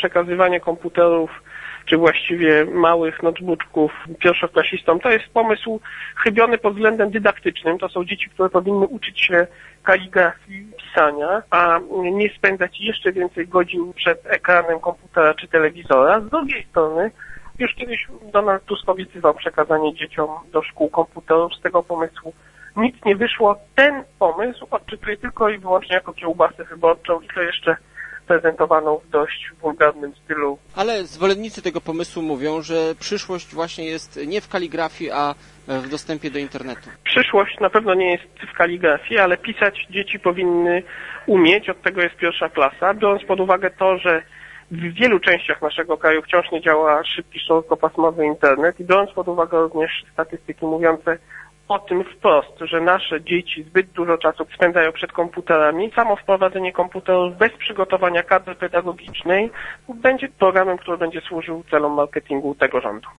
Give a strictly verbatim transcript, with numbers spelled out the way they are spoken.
przekazywanie komputerów czy właściwie małych notebooków pierwszoklasistom, to jest pomysł chybiony pod względem dydaktycznym. To są dzieci, które powinny uczyć się kaligrafii, pisania, a nie spędzać jeszcze więcej godzin przed ekranem komputera czy telewizora. Z drugiej strony, już kiedyś Donald Tusk obiecywał przekazanie dzieciom do szkół komputerów. Z tego pomysłu nic nie wyszło. Ten pomysł odczytuję tylko i wyłącznie jako kiełbasę wyborczą i to jeszcze prezentowaną w dość wulgarnym stylu. Ale zwolennicy tego pomysłu mówią, że przyszłość właśnie jest nie w kaligrafii, a w dostępie do internetu. Przyszłość na pewno nie jest w kaligrafii, ale pisać dzieci powinny umieć, od tego jest pierwsza klasa, biorąc pod uwagę to, że w wielu częściach naszego kraju wciąż nie działa szybki szerokopasmowy internet i biorąc pod uwagę również statystyki mówiące o tym wprost, że nasze dzieci zbyt dużo czasu spędzają przed komputerami, samo wprowadzenie komputerów bez przygotowania kadry pedagogicznej będzie programem, który będzie służył celom marketingu tego rządu.